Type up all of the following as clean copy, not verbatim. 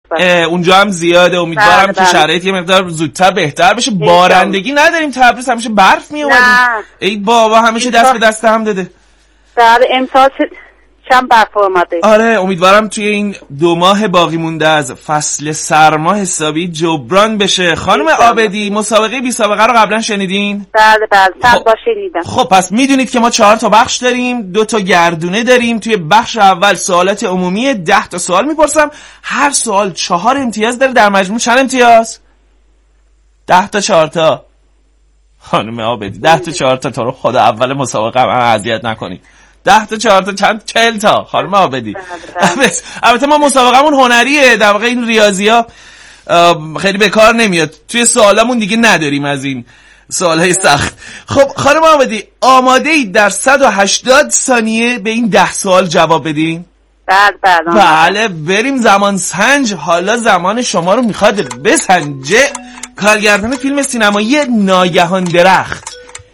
اونجا هم زیاده. امیدوارم که شرایط یه مقدار زودتر بهتر بشه. بارندگی نداریم تبریز، همیشه برف می اومد. ای بابا همیشه دست به دست هم داده. در امسال چند برف اومده. آره امیدوارم توی این 2 ماه باقی مونده از فصل سرما حسابی جبران بشه. خانم عابدی مسابقه بی سابقه رو قبلا شنیدین؟ بله شنیدم. خب پس میدونید که ما 4 تا بخش داریم، 2 تا گردونه داریم. توی بخش اول سوالات عمومی 10 تا سوال میپرسم، هر سوال 4 امتیاز داره. در مجموع چند امتیاز؟ 10 تا 4 تا. خانم عابدی 10 تا 4 تا. تو رو خدا اول مسابقه من اذیت نکنید. 10 تا 4 تا چند؟ 40 تا. خانم عابدی البته ما مسابقمون هنریه، در واقع این ریاضی‌ها خیلی به کار نمیاد. توی سوالامون دیگه نداریم از این سوالهای سخت. خب خانم عابدی آماده اید در 180 ثانیه به این 10 سوال جواب بدین؟ بله بریم زمان سنج. حالا زمان شما رو میخواد بسنجه. کارگردان فیلم سینمایی ناگهان درخت.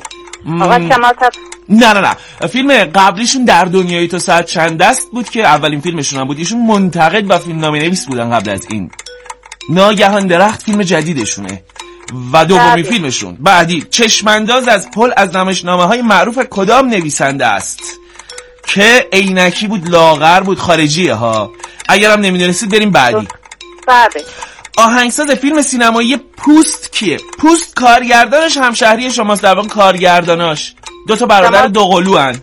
نه فیلم قبلیشون در دنیای تو ساعت چند است بود که اولین فیلمشون هم بود. ایشون منتقد و فیلمنامه نویس بودن قبل از این. ناگهان درخت فیلم جدیدشونه و دومی فیلمشون. بعدی چشمانداز از پل از نمایشنامه‌های معروف کدام نویسنده است؟ که عینکی بود، لاغر بود، خارجیه ها. اگرم نمیدونستید بریم بعدی. آهنگساز فیلم سینمایی پوست کیه؟ پوست کارگردانش همشهری شماست، در واقع کارگرداناش 2 تا برادر دوقلو هن.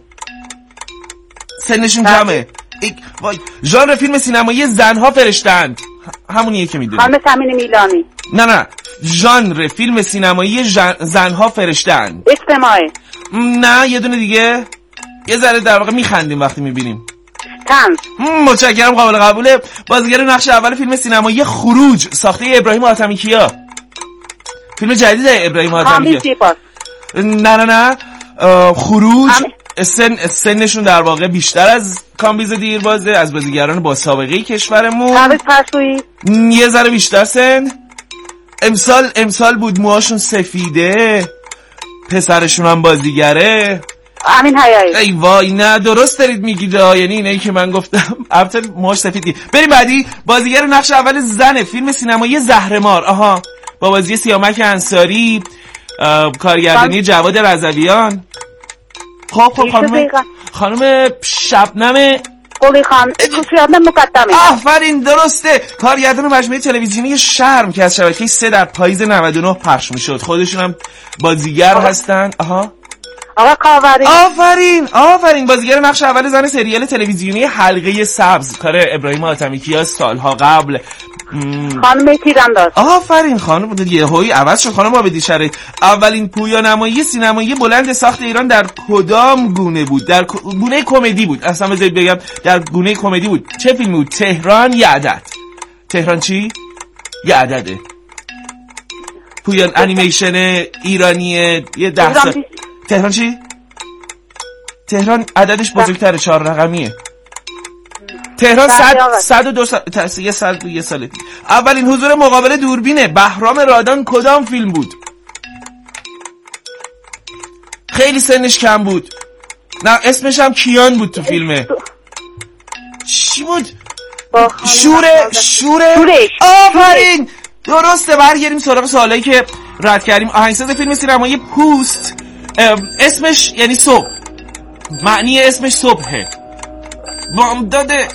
سنشون کمه. ژانر فیلم سینمایی زنها فرشتند. همونیه که میدونی. خانم سمین میلانی. نه ژانر فیلم سینمایی زنها فرشتند. اجتماعی. نه یه دونه دیگه. یه ذره در واقع میخندیم وقتی میبینیم. طنز. متشکرم، قابل قبوله. بازیگر نقش اول فیلم سینمایی خروج ساخته ابراهیم حاتمیکیا. فیلم جدید ابراهیم حاتمیکیا. نه خروج. سنشون در واقع بیشتر از کامبیز دیربازه، از بازیگران با سابقه کشورمون. یه ذره بیشتر سن. امسال بود، موهاشون سفیده، پسرشون هم بازیگره. امین حیایی. ای وای نه درست دارید میگید، یعنی اینایی که من گفتم البته موهاش سفیدی. بریم بعدی. بازیگر نقش اول زن فیلم سینمایی زهرمار. با بازی سیامک انصاری، کارگردانی جواد رضویان. خب خانم شبنم قلی خان مقدمی. آفرین درسته. کارگردان مجموعه تلویزیونی شرم که از شبکه 3 در پاییز 99 پخش میشد. خودشون هم بازیگر هستن. آقا کاوری. آفرین بازیگر نقش اول زن سریال تلویزیونی حلقه سبز، کار ابراهیم حاتمیکیا سالها قبل. خانم تیرانداز. آفرین خانم یهویی عوض شد. خانم عابدی شریف اولین پویانمایی سینمایی بلند ساخت ایران در کدام گونه بود؟ در گونه کمدی بود. اصلا بذارید بگم در گونه کمدی بود. چه فیلمی بود؟ تهران یه عدد. تهران چی؟ یه عدده. پویان انیمیشن ایرانیه. یه 10 سال. تهران چی؟ تهران عددش بزرگتره، 4 رقمیه. تهران 102 یه سال. اولین حضور مقابل دوربین بهرام رادان کدام فیلم بود؟ خیلی سنش کم بود. نه اسمش هم کیان بود تو فیلمه. چی بود؟ شورش. آفرین درسته. برگردیم سراغ سوالایی که رد کردیم. آهنگساز فیلم سینمایی پوست اسمش یعنی صبح، معنی اسمش صبحه. بامداده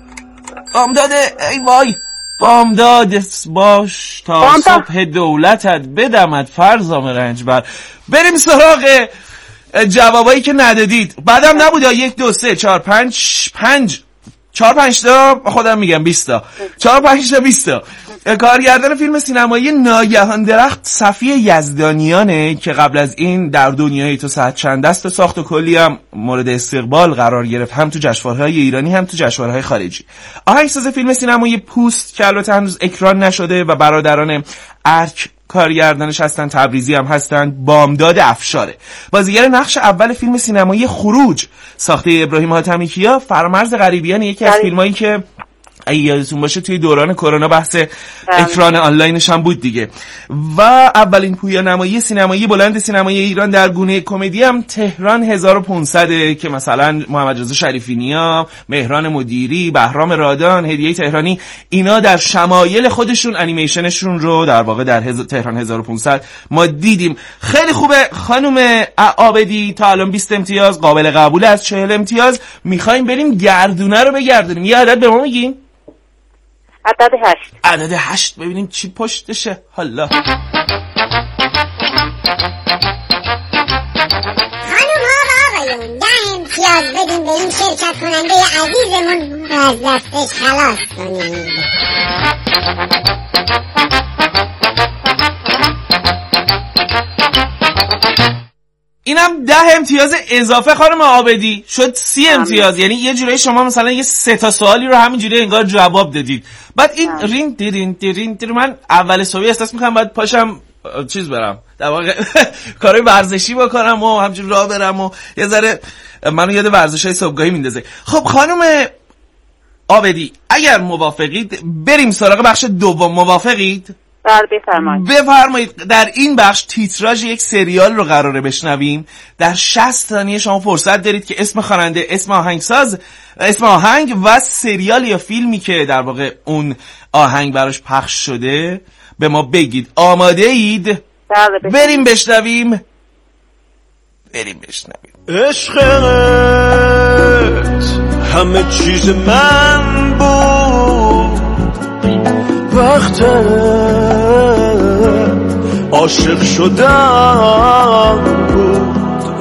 ای وای. بامداد باش تا صبح دولتت بدمد فرزام رنجبر. بریم سراغ جوابایی که ندادید. بعدم نبود 1 2 3 4 5 تا خودم میگم 20 تا 4 5 تا 20 تا. کارگردان فیلم سینمایی ناگهان درخت صفیه یزدانیانه که قبل از این در دنیای تو ساعت چند است ساخت و کلی هم مورد استقبال قرار گرفت، هم تو جشنواره‌های ایرانی هم تو جشنواره‌های خارجی. آهنگساز فیلم سینمایی پوست که البته هنوز اکران نشده و برادران ارک کارگردانش هستن، تبریزی هم هستن، بامداد افشاره. بازیگر نقش اول فیلم سینمایی خروج ساخته ابراهیم حاتمیکیا، فرامرز غریبیان، یکی از فیلمایی که اگه یادتون باشه توی دوران کرونا بحث اکران آنلاینش هم بود دیگه. و اولین پویا نمایی سینمایی بلند سینمایی ایران در گونه کمدی هم تهران 1500 که مثلا محمد رضا شریفی نیا، مهران مدیری، بهرام رادان، هدیه تهرانی اینا در شمایل خودشون انیمیشنشون رو در واقع در تهران 1500 ما دیدیم. خیلی خوبه خانم عابدی، تا الان 20 امتیاز قابل قبول از 40 امتیاز. میخوایم بریم گردونه رو بگردونیم. یه عدد به ما میگین؟ عدد 8. عدد 8 ببینیم چی پشتشه. حالا خانم ها و آقایون 10 امتیاز بدیم به این شرکت کننده عزیزمون و از دستش خلاص کنیم. اینم 10 امتیاز اضافه خانم عابدی شد 30 امتیاز. یعنی یه جوری شما مثلا یه 3 تا سوالی رو همینجوری انگار جواب دادید. بعد این رین دیرین دیرین دیر من اول صبح احساس میکنم باید پاشم چیز برم در واقع کارهای ورزشی بکنم و همینجوری راه برم و یه ذره منو یاد ورزشای صبحگاهی میندازه. خب خانم عابدی اگر موافقید بریم سراغ بخش دوم. موافقید؟ بله بفرمایید. بفرمایید. در این بخش تیتراژ یک سریال رو قراره بشنویم. در 60 ثانیه شما فرصت دارید که اسم خواننده، اسم آهنگساز، اسم آهنگ و سریال یا فیلمی که در واقع اون آهنگ براش پخش شده به ما بگید. آماده اید؟ بله بریم بشنویم. عشقت همه چیز من بود، وقت عاشق شدم بود،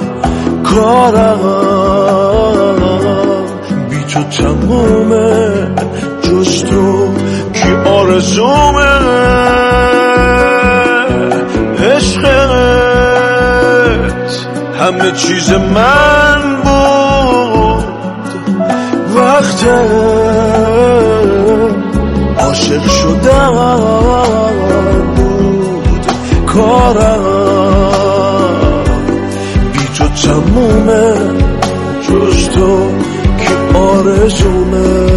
کارم بی تو تمومه، جز تو کی آرزومه. عشقت همه چیز من بود، وقت عاشق شدم بود، کارم بی تو تمومه، جز تو که آرزومه.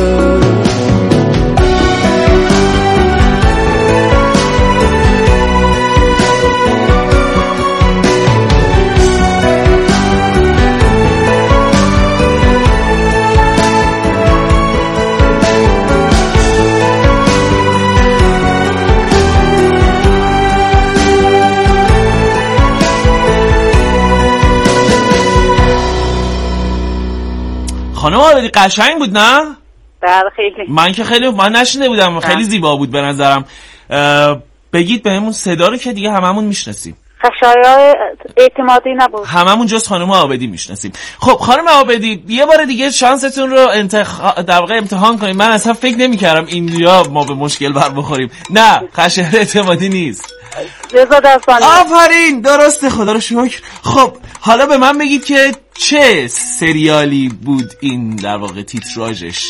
خانم عابدی قشنگ بود نه؟ بله خیلی. من نشنیده بودم. خیلی زیبا بود به نظرم. بگید بهمون صدا رو که دیگه هممون میشناسیم. خشایار اعتمادی نبود. هممون جز خانم عابدی میشناسیم. خب خانم عابدی یه بار دیگه شانستون رو در واقع امتحان کنیم. من اصلا فکر نمی‌کردم اینجا ما به مشکل بر بخوریم. نه خشایار اعتمادی نیست. رضا دستانی. آفرین درسته خدا رو شکر. خب حالا به من بگید که چه سریالی بود این در واقع تیتراژش؟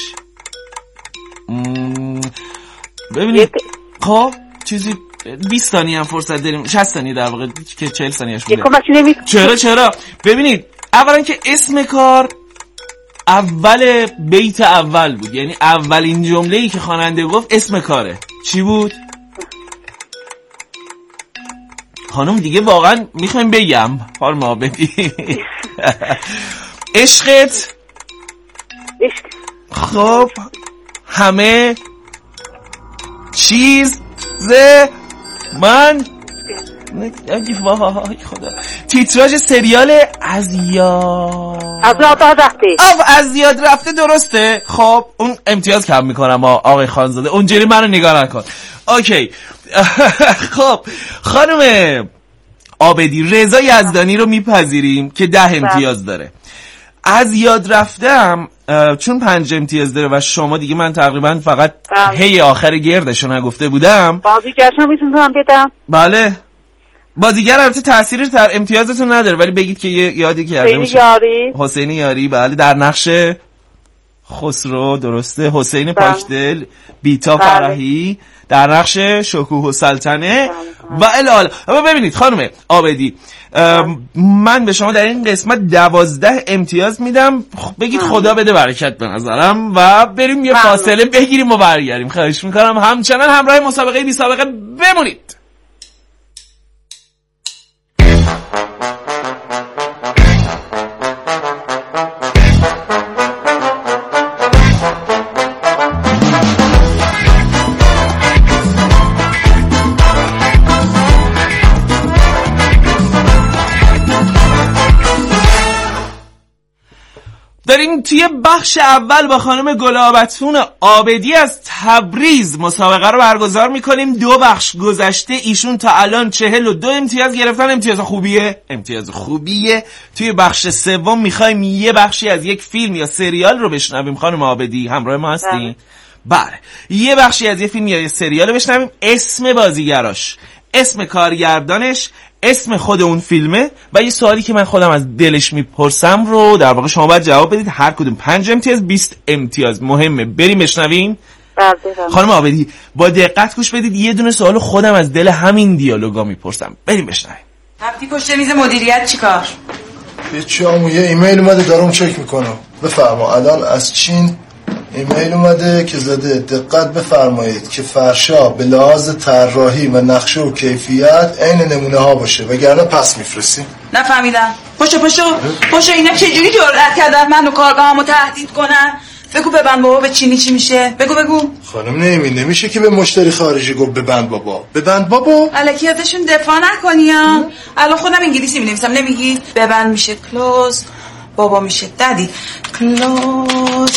ببینید خب چیزی 20 ثانیه هم فرصت داریم، 60 ثانیه در واقع که 40 ثانیه‌اش بوده. چرا ببینید اولا که اسم کار اول بیت اول بود، یعنی اولین جمله‌ای که خواننده گفت اسم کاره. چی بود؟ خانم دیگه واقعا میخوایم بگم خانم عابدی. عشقت. خب همه چیز من وای خدا. تیتراژ سریال از یاد رفته درسته. خب اون امتیاز کم میکنم آقای خانزاده، اونجوری منو نگاه نکن. اوکی. خب خانم عابدی رضا یزدانی رو میپذیریم که 10 امتیاز داره. از یاد رفتم چون 5 امتیاز داره و شما دیگه من تقریبا فقط هی آخر گردشو نگفته بودم. بازیگرشو میتونم بدم؟ بله بازیگر البته تأثیری در امتیازتون نداره ولی بگید که یادی کرده میشه. حسین یاری. بله در نقش خسرو درسته. حسین پاکدل. بیتا فرحی در نقش شکوه السلطنه و الی. اما ببینید خانم عابدی، من به شما در این قسمت 12 امتیاز میدم. بگید خدا بده برکت به نظرم و بریم یه فاصله بگیریم و برگردیم. خواهش میکنم همچنان همراه مسابقه بی سابقه بمونید. داریم توی بخش اول با خانم گلابتون عابدی از تبریز مسابقه رو برگزار میکنیم. 2 بخش گذشته ایشون تا الان 42 امتیاز گرفتن. امتیاز خوبیه. توی بخش سوم میخوایم یه بخشی از یک فیلم یا سریال رو بشنویم. خانم عابدی همراه ما هستین؟ بله، یه بخشی از یه فیلم یا یه سریال رو بشنویم، اسم بازیگراش، اسم کارگردانش، اسم خود اون فیلمه و یه سوالی که من خودم از دلش میپرسم رو در واقع شما باید جواب بدید. هر کدوم 5 امتیاز 20 امتیاز. مهمه. بریم بشنویم. خانم عابدی با دقت گوش بدید. یه دونه سوال خودم از دل همین دیالوگا میپرسم. بریم بشنویم. رفتی پشت میز مدیریت چیکار؟ هیچی عمو، یه ایمیل اومده دارم چک میکنم. بفرما. الان از چین ایمیل اومده که زده دقت بفرمایید که فرشا به لحاظ طراحی و نقشه و کیفیت عین نمونه ها باشه وگرنه پس میفرستیم. نفهمیدم. پشو اینا چجوری جرأت کردن منو کارگاهامو تهدید کنن؟ بگو ببند بابا به چینی چی میشه؟ بگو. خانم نمیشه که به مشتری خارجی گفت ببند بابا. الکی ازشون دفاع نکنی ها. الان خودم انگلیسی مینویسم نمیگی؟ ببند میشه کلوز، بابا میشه ددی. کلوز.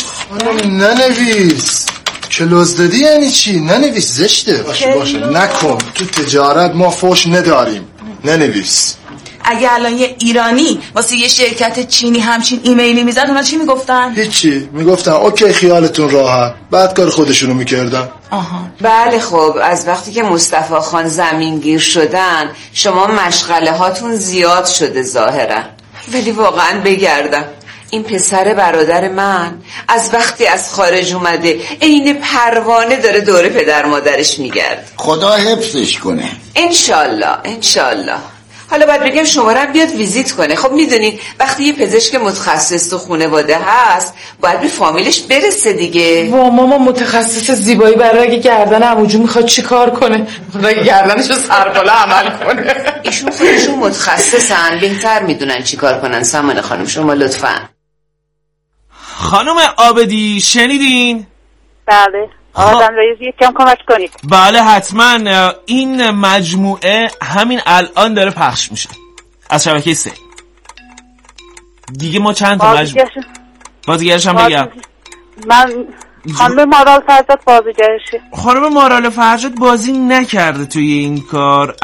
ننویس. کلوز دادی یعنی چی؟ ننویس، زشته. باشه نکن. تو تجارت ما فوش نداریم. ننویس. اگه الان یه ایرانی واسه یه شرکت چینی همچین ایمیلی میزد اونا چی میگفتن؟ هیچی، میگفتن اوکی خیالتون راحت. بعد کار خودشونو میکردن. بله خب از وقتی که مصطفی خان زمینگیر شدن شما مشغله هاتون زیاد شده ظاهرا. ولی واقعا بگردم این پسر برادر من از وقتی از خارج اومده عین پروانه داره دور پدر مادرش میگرد. خدا حفظش کنه. انشالله. حالا باید بگم شمارم بیاد ویزیت کنه. خب میدونین وقتی یه پزشک متخصص تو خانواده هست باید به فامیلش برسه دیگه. وا ماما متخصص زیبایی برای اگه گردن عموجو میخواد چی کار کنه؟ خدا گردنشو سربالا عمل کنه. ایشون خودشون متخصصن، بهتر میدونن چی کار کنن. سامان خانم شما لطفاً. خانم عابدی شنیدین؟ بله. آدم رئیس یکم کمک کنید. بله حتما. این مجموعه همین الان داره پخش میشه از شبکه 3 دیگه. ما چند تا بازیگرش هم بگم. من خانم مارال فرجاد بازیگرشه. خانم مارال فرجاد بازی نکرده توی این کار،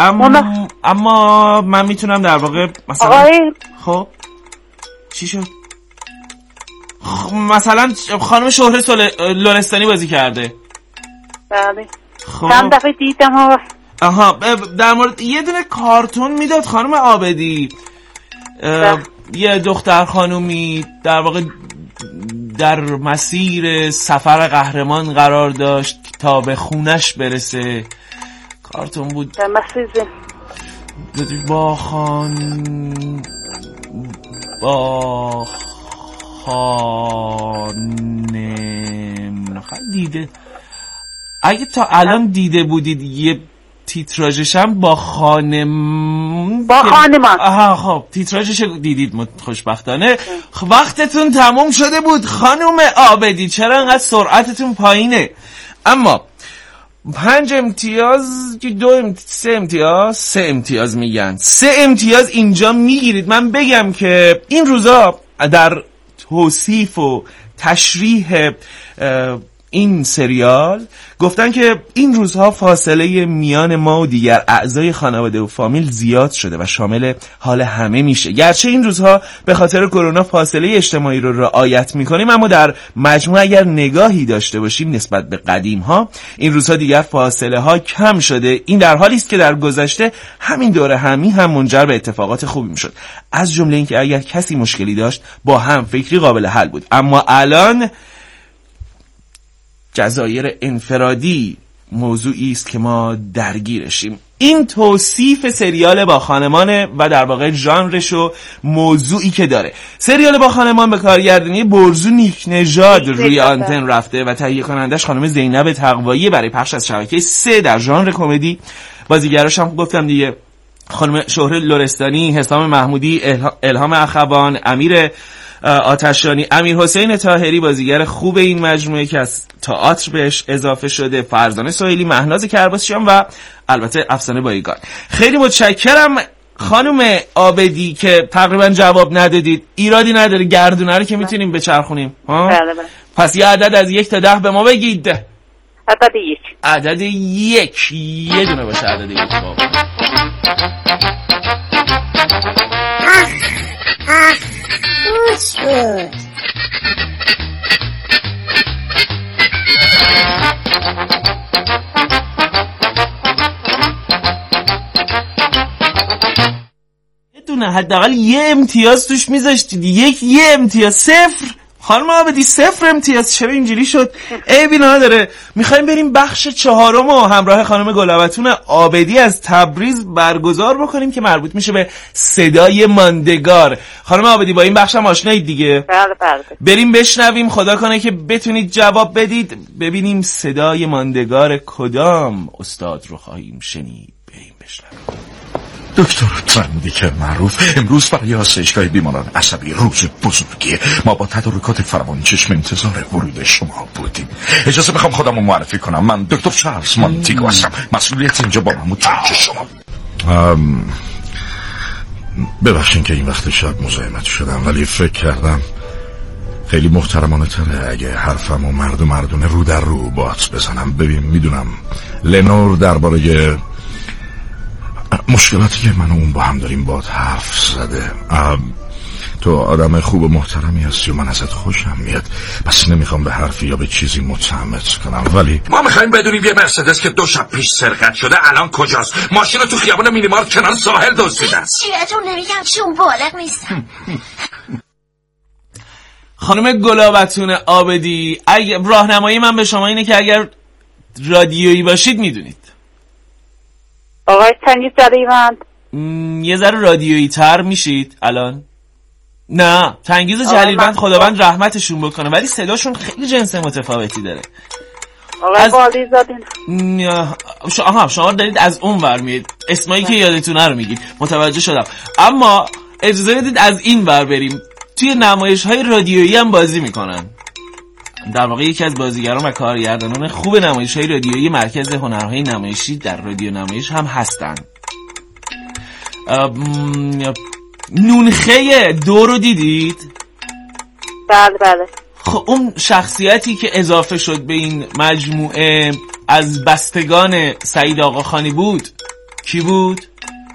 اما من میتونم در واقع مثلا خب چی شد؟ مثلا خانم شهره لرستانی بازی کرده. بله. خب چند دفعه دیدم. در مورد یه دونه کارتون میداد خانم عابدی. یه دختر خانومی در واقع در مسیر سفر قهرمان قرار داشت تا به خونش برسه. کارتون بود در مسیر با خانم دیده. اگه تا الان دیده بودید یه تیتراژش هم با خانمان. خب تیتراژش دیدید خوشبختانه. وقتتون تموم شده بود خانم عابدی. چرا انقدر سرعتتون پایینه؟ اما 5 امتیاز 3 امتیاز میگن. 3 امتیاز اینجا میگیرید. من بگم که این روزا در توصیف و تشریح این سریال گفتن که این روزها فاصله میان ما و دیگر اعضای خانواده و فامیل زیاد شده و شامل حال همه میشه. گرچه این روزها به خاطر کرونا فاصله اجتماعی رو رعایت میکنیم، اما در مجموع اگر نگاهی داشته باشیم نسبت به قدیم ها این روزها دیگر فاصله ها کم شده. این در حالی است که در گذشته همین دوره همی هم منجر به اتفاقات خوبی میشد، از جمله اینکه اگر کسی مشکلی داشت با هم فکری قابل حل بود. اما الان جزایر انفرادی موضوعی است که ما درگیرشیم. این توصیف سریال با خانمانه و در واقع ژانرش و موضوعی که داره. سریال با خانمان به کارگردانی برزو نیک نژاد روی آنتن رفته و تهیه کنندش خانم زینب تقوایی برای پخش از شبکه 3 در ژانر کمدی. بازیگراش هم گفتم دیگه، خانم شهره لرستانی، حسام محمودی، الهام اخوان، امیر آتشانی، امیر حسین طاهری بازیگر خوب این مجموعه که از تئاتر بهش اضافه شده، فرزانه سهیلی، مهناز کرباسیان و البته افسانه بایگان. خیلی متشکرم خانم عابدی که تقریبا جواب ندادید. ایرادی نداره، گردونه رو که میتونیم بچرخونیم. بله. پس یه عدد از 1 تا 10 به ما بگید. عدد 1. عدد 1. یه دونه باشه عدد 1. خوش بود. یه دونه حداقل یه امتیاز توش میذاشتید. یه امتیاز. 0. خانم عابدی 0 امتیاز. چرا اینجوری شد؟ عیبی نداره. میخوایم بریم بخش 4 و همراه خانم گلابتون عابدی از تبریز برگزار بکنیم که مربوط میشه به صدای ماندگار. خانم عابدی با این بخش هم آشنایید دیگه؟ بله. بریم بشنویم، خدا کنه که بتونید جواب بدید. ببینیم صدای ماندگار کدام استاد رو خواهیم شنید. بریم بشنویم. دکتر ترمدیک معروف، امروز برای آسایشگاه بیماران عصبی روز بزرگیه. ما با تدارکات فراوان چشم انتظار ورود شما بودیم. اجازه بخوام خودم رو معرفی کنم. من دکتر چارلز مانتیگو هستم. مسئولیت اینجا با من متوجه شما. ببخشین که این وقت شب مزاحمت شدم، ولی فکر کردم خیلی محترمانه تره اگه حرفم و مردونه رو در رو بات بزنم. ببین میدونم لنور درباره مشکلاتی که من و اون با هم داریم باهات حرف زده. تو آدم خوب و محترمی هستی و من ازت خوشم میاد، بس نمیخوام به حرفی یا به چیزی متهمت کنم، ولی ما میخوایم بدونیم یه مرسدس که 2 شب پیش سرقت شده الان کجاست؟ ماشین رو تو خیابون مینیمارک کنار ساحل دزدیدن. چیتون نمیگم چون بالغ نیستم. خانم گلابتون عابدی، اگه راهنمایی من به شما اینه که اگر رادیویی باشید میدونید. آقای تنگیز جلیوند یه ذره رادیویی تر میشید الان. نه تنگیز جلیلوند خداوند رحمتشون بکنه، ولی صداشون خیلی جنس متفاوتی داره. آقای بالی زادین شما دارید از اون ور میید، اسمایی که یادتونه رو میگید، متوجه شدم. اما اجازه بدید از این ور بریم. توی نمایش‌های رادیویی هم بازی میکنن. در واقع یکی از بازیگران و کارگردانان خوب نمایش‌های رادیویی مرکز هنرهای نمایشی در رادیو نمایش هم هستن. نونخه 2 رو دیدید؟ بله. خب اون شخصیتی که اضافه شد به این مجموعه از بستگان سعید آقاخانی بود، کی بود؟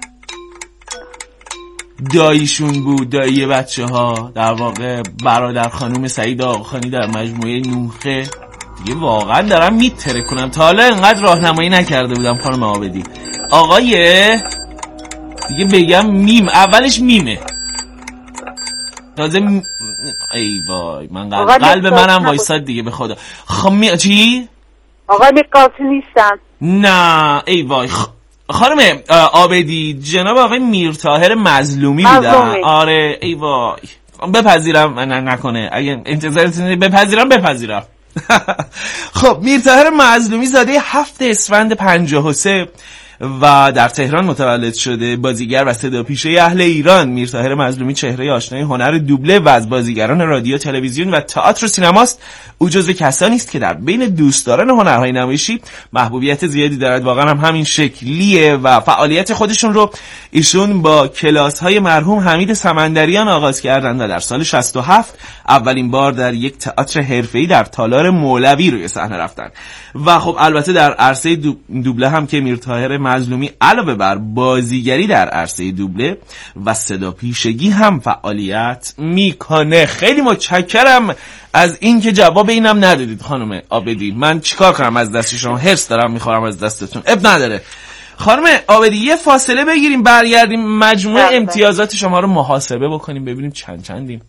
داییشون بود، دایی بچه ها، در واقع برادر خانوم سعید آقاخانی در مجموعه نونخه. دیگه واقعا دارم میتره کنم، تا حالا انقدر راهنمایی نکرده بودم خانم عابدی. آقای دیگه بگم میم، اولش میمه تازه ای وای من قلب منم وایساد دیگه به خدا. چی؟ آقای میقاسی نیستن؟ نه ای وای. خانم عابدی جناب آقای میرطاهر مظلومی بودن. آره ای وای بپذیرم نکنه اگه انتظارتون بپذیرم. خب میرطاهر مظلومی زاده 7 اسفند 53 و در تهران متولد شده. بازیگر و صداپیشه اهل ایران. میرطاهر مظلومی چهره آشنای هنر دوبله و از بازیگران رادیو، تلویزیون و تئاتر و سینماست. او جزو کسانی است که در بین دوستداران هنرهای نمایشی محبوبیت زیادی دارد. واقعا هم همین شکلیه و فعالیت خودشون رو ایشون با کلاس‌های مرحوم حمید سمندریان آغاز کردند و در سال 67 اولین بار در یک تئاتر حرفه‌ای در تالار مولوی روی صحنه رفتند. و خب البته در عرصه دوبله هم که میرطاهر مظلومی علاوه بر بازیگری در عرصه دوبله و صداپیشگی هم فعالیت میکنه. خیلی متشکرم از این که جواب اینم ندادید خانم عابدی. من چیکار کنم از دست شما؟ حرص دارم میخورم از دستتون. اب نداره. خانم عابدی یه فاصله بگیریم برگردیم مجموعه امتیازات شما رو محاسبه بکنیم ببینیم چندیم.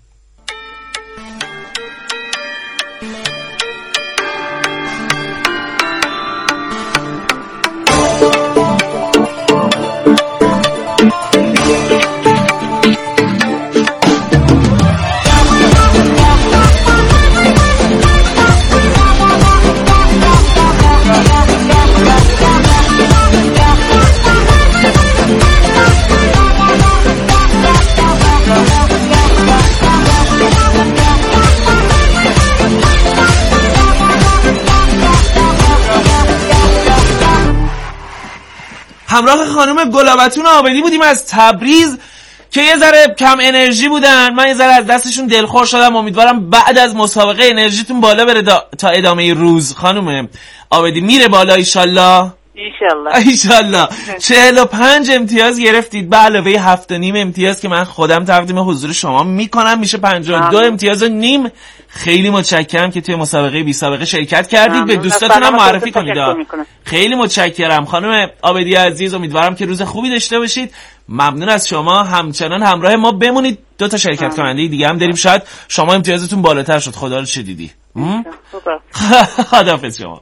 همراه خانم گلابتون عابدی بودیم از تبریز که یه ذره کم انرژی بودن. من یه ذره از دستشون دلخور شدم. امیدوارم بعد از مسابقه انرژیتون بالا بره تا ادامه روز. خانم عابدی میره بالا ایشالله. ایشالله. 45 امتیاز گرفتید به علاوه 7.5 امتیاز که من خودم تقدیم حضور شما میکنم، میشه 52 امتیاز و نیم. خیلی متشکرم که توی مسابقه بی سابقه شرکت کردید. به دوستاتونم معرفی کنید. خیلی متشکرم خانم عابدی عزیز. امیدوارم که روز خوبی داشته باشید. ممنون از شما. همچنان همراه ما بمونید. 2 تا شرکت کننده دیگه هم داریم. شاید شما امتیازتون بالاتر شد. خدا رو چه دیدی. خداحافظ شما.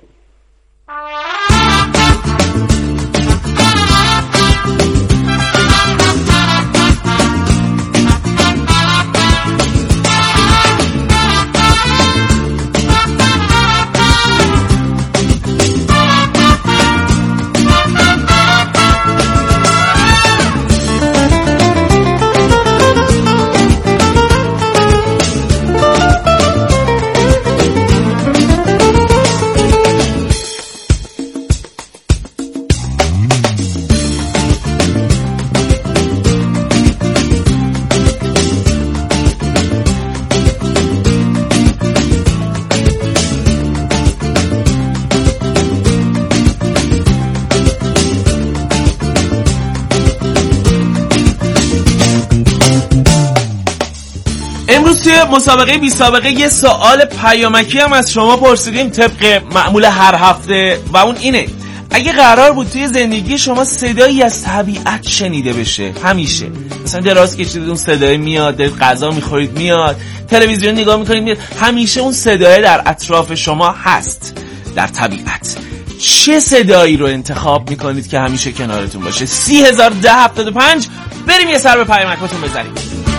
امروز توی مسابقه بی سابقه یه سوال پیامکی هم از شما پرسیدیم طبق معمول هر هفته و اون اینه: اگه قرار بود توی زندگی شما صدایی از طبیعت شنیده بشه همیشه، مثلا دراز کشیدید اون صدای میاد، دارید غذا میخورید میاد، تلویزیون نگاه میکنید میاد، همیشه اون صدای در اطراف شما هست در طبیعت، چه صدایی رو انتخاب میکنید که همیشه کنارتون باشه؟ 30,010.75. بریم یه سر به پیامکاتون بزنیم.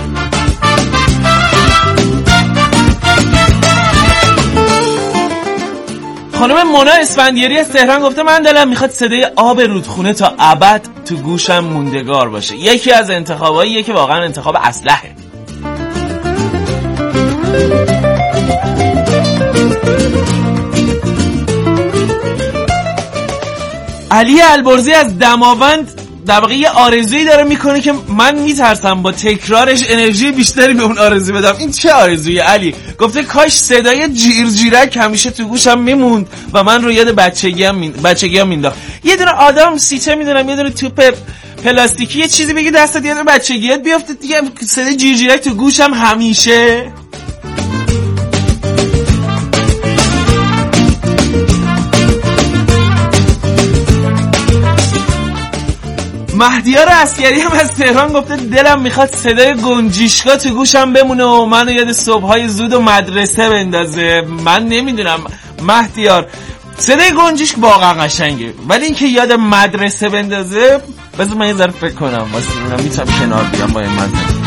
خانم مونا اسفندیاری از تهران گفته من دلم میخواد صدای آب رودخونه تا ابد تو گوشم موندگار باشه. یکی از انتخاباییه که واقعا انتخاب اصلحه. علی البرزی از دماوند در واقع یه آرزویی داره میکنه که من میترسم با تکرارش انرژی بیشتری به اون آرزو بدم. این چه آرزویه علی؟ گفته کاش صدای جیرجیرک همیشه تو گوشم میموند و من رو یاد بچگیام مینداخت. یه دونه آدم سیچه میدونم، یه دونه توپ پلاستیکی یه چیزی بگی دستت، یه دونه بچگیات بیافته دیگه، صدای جیرجیرک تو گوشم همیشه. مهدیار عسکری هم از تهران گفته دلم میخواد صدای گنجیشکا تو گوشم بمونه و منو یاد صبحهای زود و مدرسه بندازه. من نمیدونم مهدیار، صدای گنجیشک واقعا قشنگه، ولی اینکه یاد مدرسه بندازه بذار من یه ذره فکر کنم واسه میتونم کنار بیام با این مزه.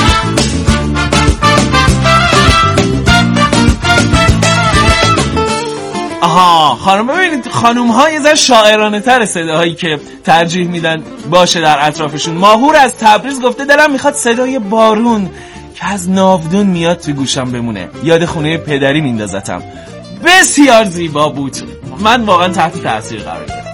آها خانم، ببینید خانوم ها یه ذره شاعرانه تر صداهایی که ترجیح میدن باشه در اطرافشون. ماهور از تبریز گفته دلم میخواد صدای بارون که از ناودون میاد تو گوشم بمونه، یاد خونه پدری میندازتم. بسیار زیبا بود. من واقعا تحت تاثیر قرار گرفتم.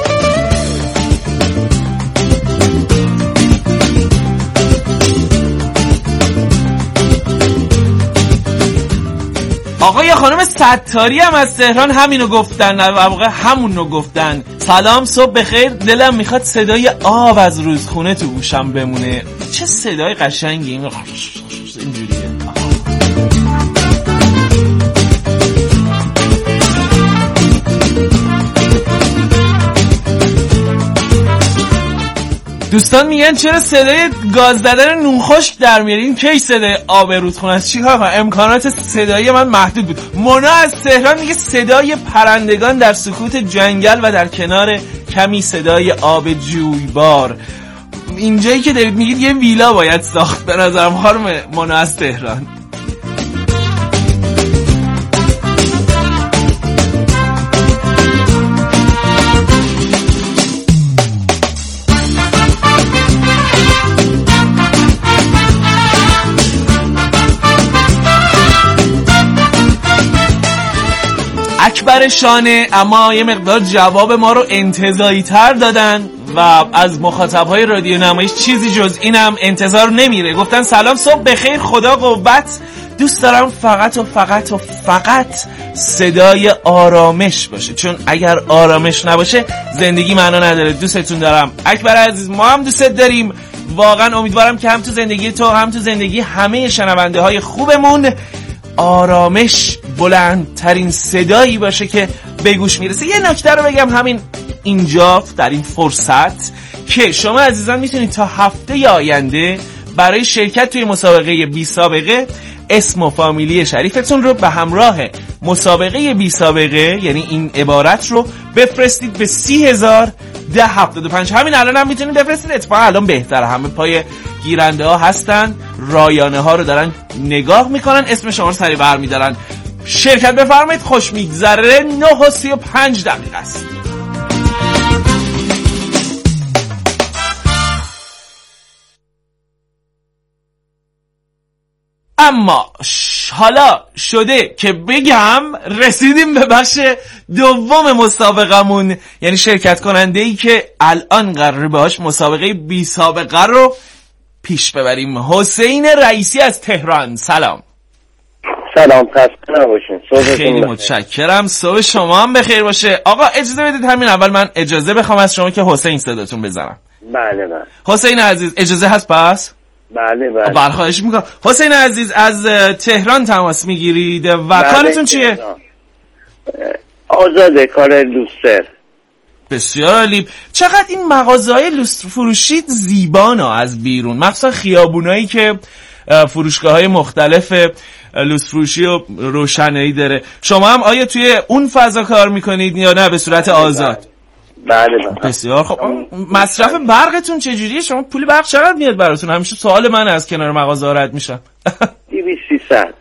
آقای خانم ستاری هم از تهران همینو گفتن، در واقع همونو گفتن. سلام، صبح بخیر، دلم میخواد صدای آب از رودخونه تو گوشم بمونه. چه صدای قشنگی اینجوریه. دوستان میگن چرا صدای گاز زدن نون خشک در میارین؟ کی صدای آب رودخونه است؟ چیکار کنم؟ امکانات صدایی من محدود بود. مونا از تهران میگه صدای پرندگان در سکوت جنگل و در کنار کمی صدای آب جویبار. اینجایی که دارید میگید یه ویلا باید ساخت به نظرم. خانم مونا از تهران، محبرشانه، اما یه مقدار جواب ما رو انتزاعی تر دادن و از مخاطبهای رادیو نمایش چیزی جز اینم انتظار نمیره. گفتن سلام، صبح بخیر، خدا قوت، دوست دارم فقط و فقط و فقط صدای آرامش باشه، چون اگر آرامش نباشه زندگی معنا نداره. دوستتون دارم اکبر عزیز، ما هم دوستت داریم. واقعا امیدوارم که هم تو زندگی تو هم تو زندگی همه شنونده های خوبمون آرامش بلندترین صدایی باشه که به گوش میرسه. یه نکته رو بگم همین اینجا در این فرصت که شما عزیزان میتونید تا هفته آینده برای شرکت توی مسابقه بی سابقه اسم و فامیلی شریفتون رو به همراه مسابقه بی سابقه، یعنی این عبارت رو بفرستید به 30,1075. همین الان هم میتونید بفرستید، اتفاقا الان بهتره، همه پای گیرنده ها هستن، رایانه ها رو دارن نگاه میکنن، اسم شما رو سریع برمیدارن. شرکت بفرمایید، خوش میگذره. 9:35 است. اما حالا شده که بگم رسیدیم به بخش دوم مسابقمون، یعنی شرکت کننده ای که الان قراره باهاش مسابقه بی سابقه رو پیش ببریم. حسین رئیسی از تهران، سلام. سلام، خسته نباشین. خیلی متشکرم، صبح شما هم بخیر باشه. آقا اجازه بدید همین اول من اجازه بخوام از شما که حسین صداتون بزنم. بله. حسین عزیز اجازه هست پس؟ بله. خواهش میکنم. حسین عزیز از تهران تماس میگیرید و کارتون چیه؟ آزاده، کار لوستر. بسیار عالی. چقدر این مغازه‌های لوستر فروشی زیبانا از بیرون، مخصوصا خیابونایی که فروشگاه‌های مختلف لوستر فروشی و روشنایی داره. شما هم آیا توی اون فضا کار میکنید یا نه به صورت آزاد؟ بله. بسیار خب. مصرف برقتون چجوریه؟ شما پول برق چقدر میاد براتون؟ همیشه سوال من از کنار مغازه رد میشم. 200-300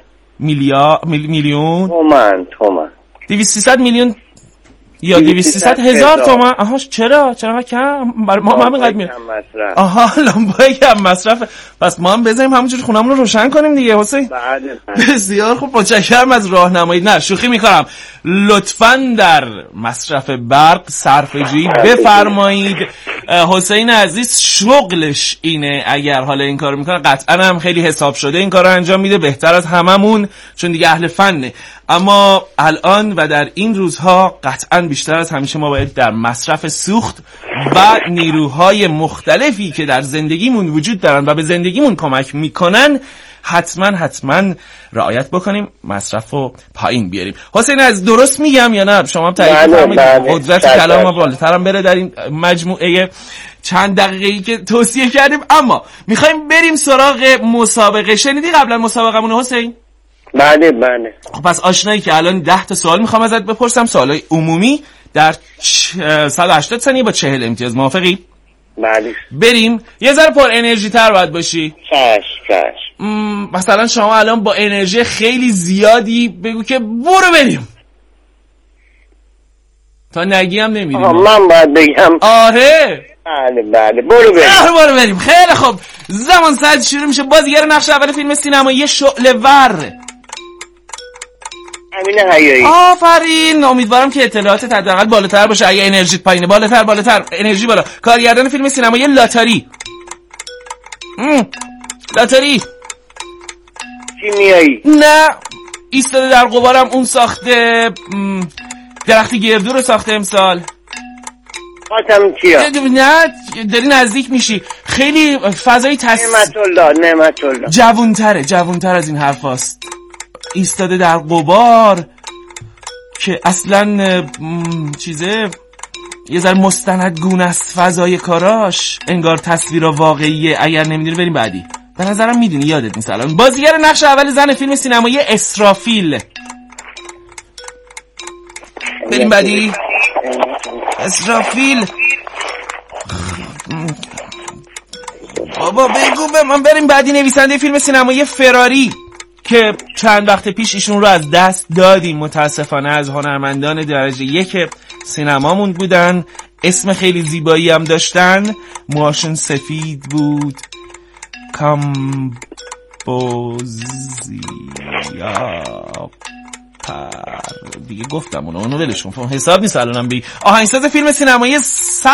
میلیون تومان 200-300 میلیون یا 200-300,000 تومان. آها چرا کم؟ ما همینقدر میاد. آها لامپای کم مصرف. پس ما هم بذاریم همونجوری خونمون رو روشن کنیم دیگه حسین. بله. بسیار خوب، متشکرم از راهنمایی. نه شوخی میکنم، لطفاً در مصرف برق صرفه‌جویی بفرمایید. حسین عزیز شغلش اینه، اگر حالا این کارو میکنه قطعاً هم خیلی حساب شده این کارو انجام میده، بهتر از هممون، چون دیگه اهل فنه. اما الان و در این روزها قطعاً بیشتر از همیشه ما باید در مصرف سوخت و نیروهای مختلفی که در زندگیمون وجود دارن و به زندگیمون کمک میکنن حتما رعایت بکنیم، مصرف رو پایین بیاریم. حسین از درست میگم یا نه؟ شما هم تایید بفرمایید. قدرت کلام ما بالاتر هم بره در این مجموعه چند دقیقه‌ای که توصیه کردیم. اما میخوایم بریم سراغ مسابقه. شنیدی قبلا مسابقمون حسین؟ بله. خب پس آشنایی که الان 10 تا سوال میخوام ازت بپرسم، سوالای عمومی در 180 ثانیه با 40 امتیاز. موافقی؟ بله. بریم. یه ذره پر انرژی تر باید باشی. چشم. مثلا شما الان با انرژی خیلی زیادی بگو که برو بریم، تا نگی هم نمیریم. من باید بگم؟ آره. بله. برو بریم. خیلی خوب، زمان ساعت شروع میشه. بازیگر نقش اول فیلم سینمایی شعله ور، امین حیایی. آفرین. امیدوارم که اطلاعاتت حداقل بالاتر باشه. اگه انرژیت پایینه بالاتر انرژی بالا. کارگردان فیلم سینمایی لاتاری. لاتاری کیمیایی. نه، ایستاده در غبارم. اون ساخته درختی گردو رو ساخته امسال. خاتم کیا. نه داری نزدیک میشی. خیلی فضای نعمت الله. جوونتر از این حرف هست. ایستاده در غبار که اصلا چیزه یه ذره مستندگونه است فضای کاراش، انگار تصویر واقعیه. اگر نمیدونی بریم بعدی. به نظرم میدونی، یادت نیست الان. بازیگر نقش اول زن فیلم سینمایی اسرافیل. بریم بعدی. اسرافیل. بابا بگو به من. بریم بعدی. نویسنده فیلم سینمایی فراری که چند وقت پیش ایشون رو از دست دادیم متاسفانه، از هنرمندان درجه 1 سینمامون بودن. اسم خیلی زیبایی هم داشتن، موهاشون سفید بود. کامبوزیا دیگه گفتم اونو ولش کن، حساب نیست الانم بگی. آهنگساز فیلم سینمایی